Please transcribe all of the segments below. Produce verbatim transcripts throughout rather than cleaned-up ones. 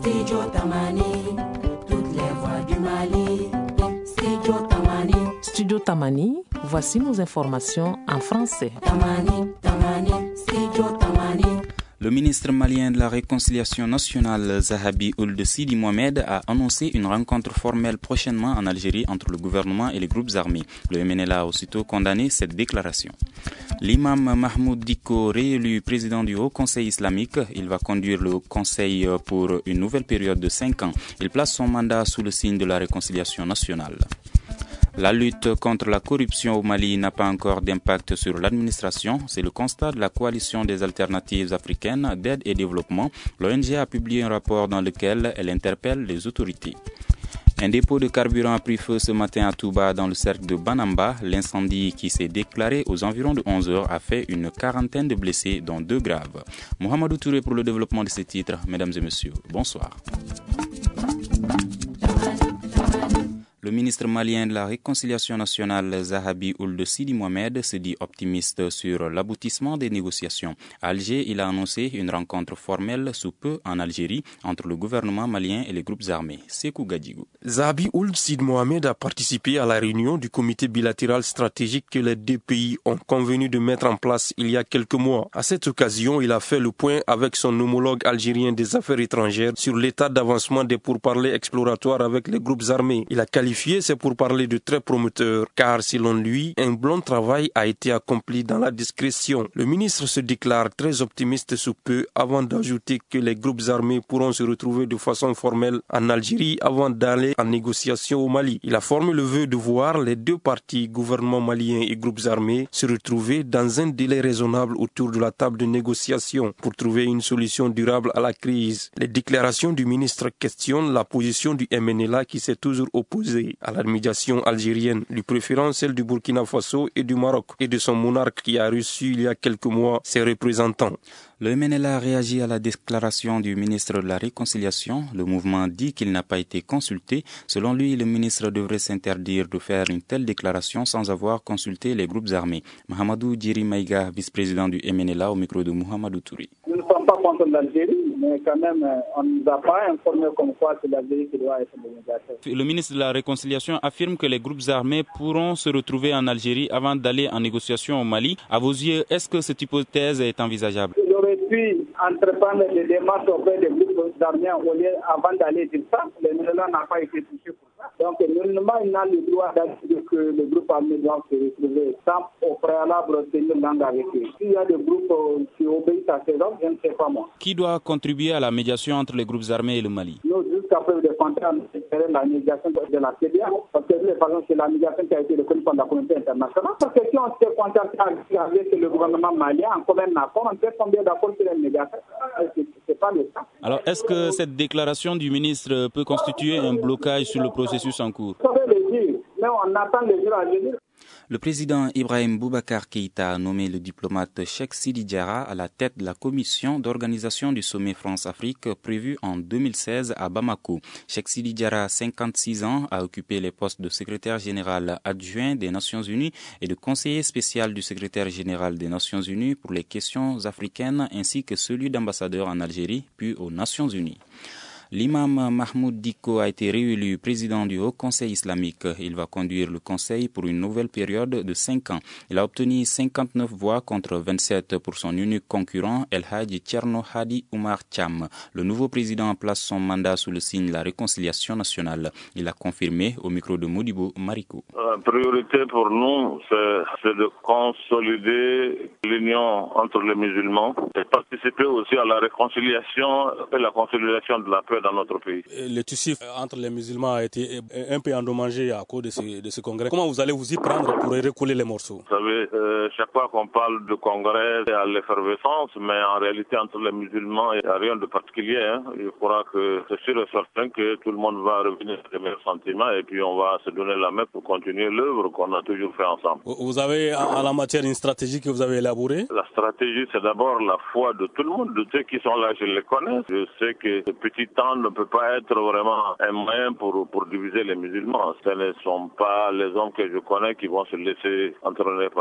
Studio Tamani, toutes les voix du Mali. Studio Tamani. Studio Tamani, voici nos informations en français. Tamani, Tamani, Studio Tamani. Le ministre malien de la Réconciliation nationale, Zahabi Ould Sidi Mohamed, a annoncé une rencontre formelle prochainement en Algérie entre le gouvernement et les groupes armés. Le M N L A a aussitôt condamné cette déclaration. L'imam Mahmoud Dicko, réélu président du Haut Conseil islamique, il va conduire le Conseil pour une nouvelle période de cinq ans. Il place son mandat sous le signe de la réconciliation nationale. La lutte contre la corruption au Mali n'a pas encore d'impact sur l'administration. C'est le constat de la coalition des alternatives africaines d'aide et développement. L'O N G a publié un rapport dans lequel elle interpelle les autorités. Un dépôt de carburant a pris feu ce matin à Touba dans le cercle de Banamba. L'incendie qui s'est déclaré aux environs de onze heures a fait une quarantaine de blessés, dont deux graves. Mohamedou Touré pour le développement de ces titres. Mesdames et messieurs, bonsoir. Le ministre malien de la Réconciliation nationale, Zahabi Ould Sidi Mohamed, se dit optimiste sur l'aboutissement des négociations. À Alger, il a annoncé une rencontre formelle sous peu en Algérie entre le gouvernement malien et les groupes armés. Sekou Gadjigou. Zahabi Ould Sidi Mohamed a participé à la réunion du comité bilatéral stratégique que les deux pays ont convenu de mettre en place il y a quelques mois. À cette occasion, il a fait le point avec son homologue algérien des affaires étrangères sur l'état d'avancement des pourparlers exploratoires avec les groupes armés. Il a qualifié c'est pour parler de très prometteur, car selon lui, un bon travail a été accompli dans la discrétion. Le ministre se déclare très optimiste sous peu avant d'ajouter que les groupes armés pourront se retrouver de façon formelle en Algérie avant d'aller en négociation au Mali. Il a formé le vœu de voir les deux parties, gouvernement malien et groupes armés, se retrouver dans un délai raisonnable autour de la table de négociation pour trouver une solution durable à la crise. Les déclarations du ministre questionnent la position du M N L A qui s'est toujours opposé à la médiation algérienne, lui préférant celle du Burkina Faso et du Maroc, et de son monarque qui a reçu il y a quelques mois ses représentants. Le M N L A a réagi à la déclaration du ministre de la Réconciliation. Le mouvement dit qu'il n'a pas été consulté. Selon lui, le ministre devrait s'interdire de faire une telle déclaration sans avoir consulté les groupes armés. Mahamadou Djiri Maïga, vice-président du M N L A, au micro de Mohamedou Touré. Nous ne sommes pas contre l'Algérie, mais quand même, on ne nous a pas informé comme quoi c'est l'Algérie qui doit être le médiateur. Le ministre de la Réconciliation affirme que les groupes armés pourront se retrouver en Algérie avant d'aller en négociation au Mali. À vos yeux, est-ce que cette hypothèse est envisageable? Il aurait pu entreprendre des démarches auprès des groupes armés au lieu avant d'aller dire ça. Le M N L A n'a pas été touché pour ça. Donc, nullement, il n'a le droit d'être que le groupe armé doit se retrouver sans au préalable tenir langue avec eux. S'il y a des groupes qui obéissent à ces ordres, je ne sais pas moi. Qui doit contribuer à la médiation entre les groupes armés et le Mali? Nous, jusqu'à preuve de contraire, nous espérons la médiation de la C D A. Parce que, de toute façon, c'est la médiation qui a été reconnue par la communauté internationale. Parce que si on s'est contacté avec le gouvernement malien, en commun accord, on peut tomber d'accord sur une médiation. C'est pas le cas. Alors, est-ce que cette déclaration du ministre peut constituer un blocage sur le processus en cours? Ça veut le dire, mais on attend les jours à venir. Le président Ibrahim Boubacar Keïta a nommé le diplomate Cheikh Sidi Diarra à la tête de la commission d'organisation du sommet France-Afrique prévu en deux mille seize à Bamako. Cheikh Sidi Diarra, cinquante-six ans, a occupé les postes de secrétaire général adjoint des Nations Unies et de conseiller spécial du secrétaire général des Nations Unies pour les questions africaines ainsi que celui d'ambassadeur en Algérie puis aux Nations Unies. L'imam Mahmoud Dicko a été réélu président du Haut Conseil islamique. Il va conduire le Conseil pour une nouvelle période de cinq ans. Il a obtenu cinquante-neuf voix contre vingt-sept pour son unique concurrent, El Hadji Thierno Hadi Oumar Thiam. Le nouveau président place son mandat sous le signe de la réconciliation nationale. Il a confirmé au micro de Modibo Marikou. La priorité pour nous, c'est de consolider l'union entre les musulmans et participer aussi à la réconciliation et la consolidation de la paix dans notre pays. Le tissu entre les musulmans a été un peu endommagé à cause de ce, de ce congrès. Comment vous allez vous y prendre pour recoller les morceaux? Vous savez, euh, chaque fois qu'on parle de congrès, il y a l'effervescence, mais en réalité, entre les musulmans, il n'y a rien de particulier. Hein. Je crois que c'est sûr et certain que tout le monde va revenir à ses meilleurs sentiments et puis on va se donner la main pour continuer l'œuvre qu'on a toujours fait ensemble. Vous avez en la matière une stratégie que vous avez élaborée? La stratégie, c'est d'abord la foi de tout le monde, de ceux qui sont là, je les connais. Je sais que ce petit temps ne peut pas être vraiment un moyen pour, pour diviser les musulmans. Ce ne sont pas les hommes que je connais qui vont se laisser entraîner par ça. Donc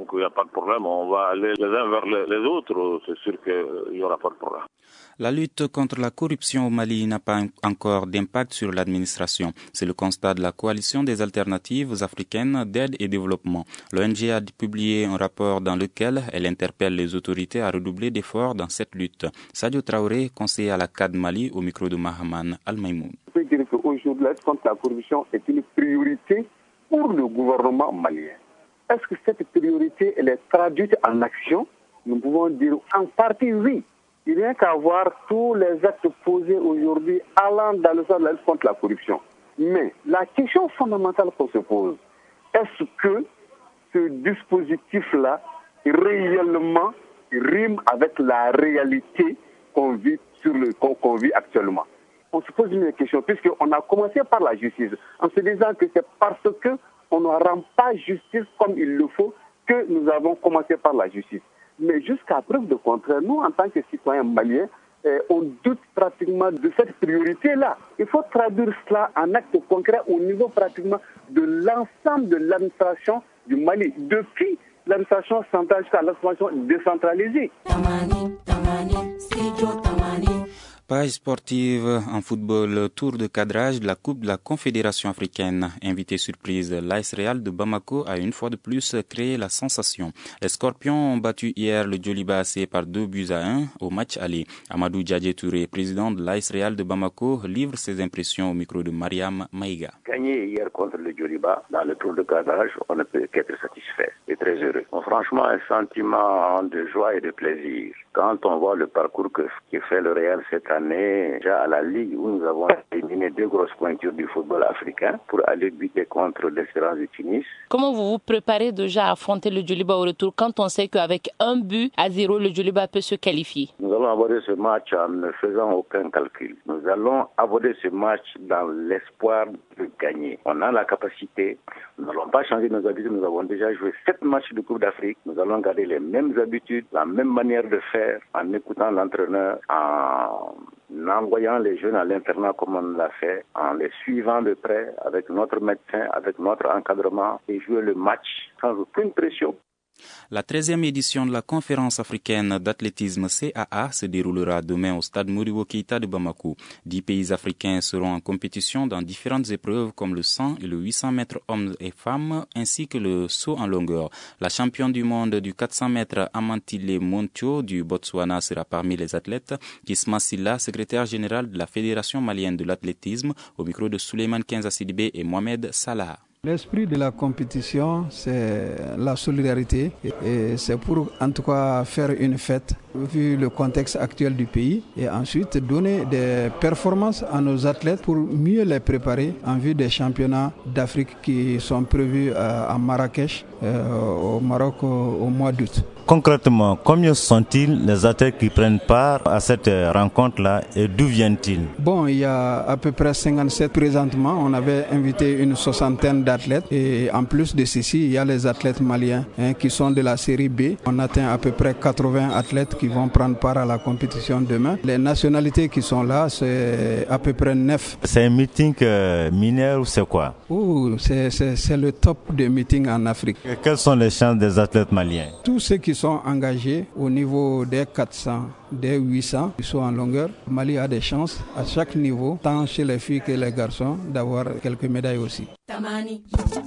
donc il n'y a pas de problème. On va aller les uns vers les, les autres, c'est sûr qu'il n'y aura pas de problème. La lutte contre la corruption au Mali n'a pas encore d'impact sur l'administration. C'est le constat de la coalition des alternatives africaines d'aide et développement. L'O N G a publié un rapport dans lequel elle interpelle les autorités à redoubler d'efforts dans cette lutte. Sadio Traoré, conseiller à la C A D Mali, au micro de Mahaman Al-Maïmoun. Je peux dire qu'aujourd'hui, la lutte contre la corruption est une priorité pour le gouvernement malien. Est-ce que cette priorité elle est traduite en action? Nous pouvons dire en partie oui. Il n'y a qu'à voir tous les actes posés aujourd'hui allant dans le sens de la lutte contre la corruption. Mais la question fondamentale qu'on se pose, est-ce que ce dispositif-là réellement rime avec la réalité qu'on vit, sur le, qu'on, qu'on vit actuellement? On se pose une question, puisqu'on a commencé par la justice, en se disant que c'est parce qu'on ne rend pas justice comme il le faut que nous avons commencé par la justice. Mais jusqu'à preuve de contraire, nous, en tant que citoyens maliens, eh, on doute pratiquement de cette priorité-là. Il faut traduire cela en actes concrets au niveau pratiquement de l'ensemble de l'administration du Mali, depuis l'administration centrale jusqu'à l'administration décentralisée. Tamani, Tamani, Studio Tamani. Page sportive en football, tour de cadrage de la Coupe de la Confédération africaine. Invité surprise, l'A S Real de Bamako a une fois de plus créé la sensation. Les Scorpions ont battu hier le Djoliba A C par deux buts à un au match aller. Amadou Djadje Touré, président de l'A S Real de Bamako, livre ses impressions au micro de Mariam Maïga. Gagner hier contre le Djoliba dans le tour de cadrage, on ne peut qu'être satisfait et très heureux. Bon, franchement, un sentiment de joie et de plaisir. Quand on voit le parcours que, que fait le Real cette année, déjà à la Ligue où nous avons éliminé deux grosses pointures du football africain pour aller buter contre l'Espérance de Tunis. Comment vous vous préparez déjà à affronter le Djoliba au retour quand on sait qu'avec un but à zéro, le Djoliba peut se qualifier? Nous allons aborder ce match en ne faisant aucun calcul. Nous allons aborder ce match dans l'espoir de gagner. On a la capacité, nous n'allons pas changer nos habitudes, nous avons déjà joué sept matchs de Coupe d'Afrique. Nous allons garder les mêmes habitudes, la même manière de faire, en écoutant l'entraîneur, en envoyant les jeunes à l'internat comme on l'a fait, en les suivant de près avec notre médecin, avec notre encadrement et jouer le match sans aucune pression. La treizième édition de la conférence africaine d'athlétisme C A A se déroulera demain au stade Modibo Keïta de Bamako. Dix pays africains seront en compétition dans différentes épreuves comme le cent et le huit cents mètres hommes et femmes ainsi que le saut en longueur. La championne du monde du quatre cents mètres Amantile Montio du Botswana sera parmi les athlètes. Kisma Silla, secrétaire général de la Fédération malienne de l'athlétisme, au micro de Souleymane Kenza Sidibé et Mohamed Salah. L'esprit de la compétition, c'est la solidarité et c'est pour en tout cas faire une fête vu le contexte actuel du pays et ensuite donner des performances à nos athlètes pour mieux les préparer en vue des championnats d'Afrique qui sont prévus à Marrakech au Maroc au mois d'août. Concrètement, combien sont-ils les athlètes qui prennent part à cette rencontre-là et d'où viennent-ils? Bon, il y a à peu près cinquante-sept présentement. On avait invité une soixantaine d'athlètes et en plus de ceci, il y a les athlètes maliens hein, qui sont de la série B. On atteint à peu près quatre-vingts athlètes qui vont prendre part à la compétition demain. Les nationalités qui sont là, c'est à peu près neuf. C'est un meeting euh, mineur ou c'est quoi? Oh, c'est, c'est, c'est le top des meetings en Afrique. Et quelles sont les chances des athlètes maliens? Tous ceux qui sont engagés au niveau des quatre cents, des huit cents, qui sont en longueur. Mali a des chances à chaque niveau, tant chez les filles que les garçons, d'avoir quelques médailles aussi. Tamani.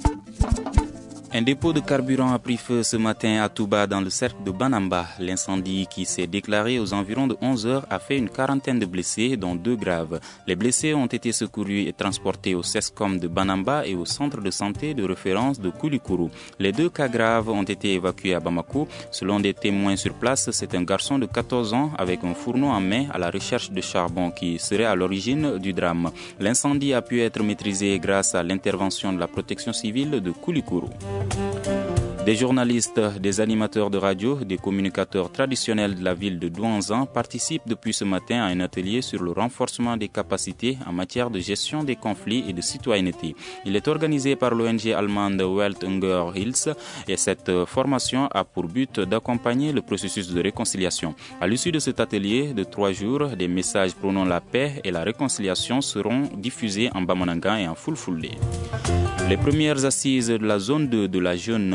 Un dépôt de carburant a pris feu ce matin à Touba dans le cercle de Banamba. L'incendie qui s'est déclaré aux environs de onze heures a fait une quarantaine de blessés, dont deux graves. Les blessés ont été secourus et transportés au CESCOM de Banamba et au centre de santé de référence de Koulikoro. Les deux cas graves ont été évacués à Bamako. Selon des témoins sur place, c'est un garçon de quatorze ans avec un fourneau en main à la recherche de charbon qui serait à l'origine du drame. L'incendie a pu être maîtrisé grâce à l'intervention de la protection civile de Koulikoro. Des journalistes, des animateurs de radio, des communicateurs traditionnels de la ville de Douanzan participent depuis ce matin à un atelier sur le renforcement des capacités en matière de gestion des conflits et de citoyenneté. Il est organisé par l'O N G allemande Welt Unger Hills et cette formation a pour but d'accompagner le processus de réconciliation. À l'issue de cet atelier de trois jours, des messages prônant la paix et la réconciliation seront diffusés en Bamanangan et en Fulfulde. Les premières assises de la zone deux de la jeune chambre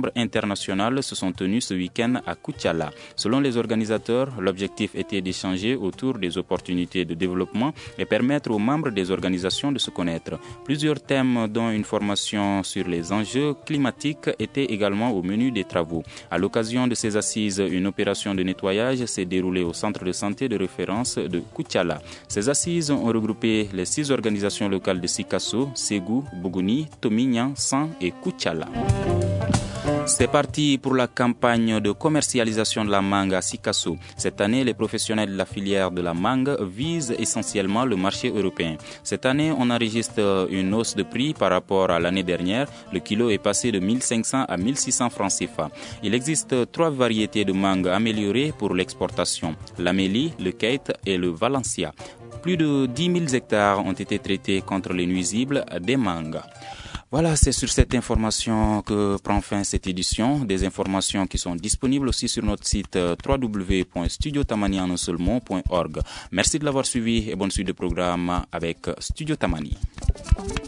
membres internationales se sont tenus ce week-end à Koutiala. Selon les organisateurs, l'objectif était d'échanger autour des opportunités de développement et permettre aux membres des organisations de se connaître. Plusieurs thèmes, dont une formation sur les enjeux climatiques, étaient également au menu des travaux. À l'occasion de ces assises, une opération de nettoyage s'est déroulée au centre de santé de référence de Koutiala. Ces assises ont regroupé les six organisations locales de Sikasso, Ségou, Bougouni, Tomignan, San et Koutiala. C'est parti pour la campagne de commercialisation de la mangue à Sikasso. Cette année, les professionnels de la filière de la mangue visent essentiellement le marché européen. Cette année, on enregistre une hausse de prix par rapport à l'année dernière. Le kilo est passé de mille cinq cents à mille six cents francs C F A. Il existe trois variétés de mangue améliorées pour l'exportation: l'Amélie, le Kate et le Valencia. Plus de dix mille hectares ont été traités contre les nuisibles des mangues. Voilà, c'est sur cette information que prend fin cette édition. Des informations qui sont disponibles aussi sur notre site w w w point studio tamani en un seul mot point org. Merci de l'avoir suivi et bonne suite de programme avec Studio Tamani.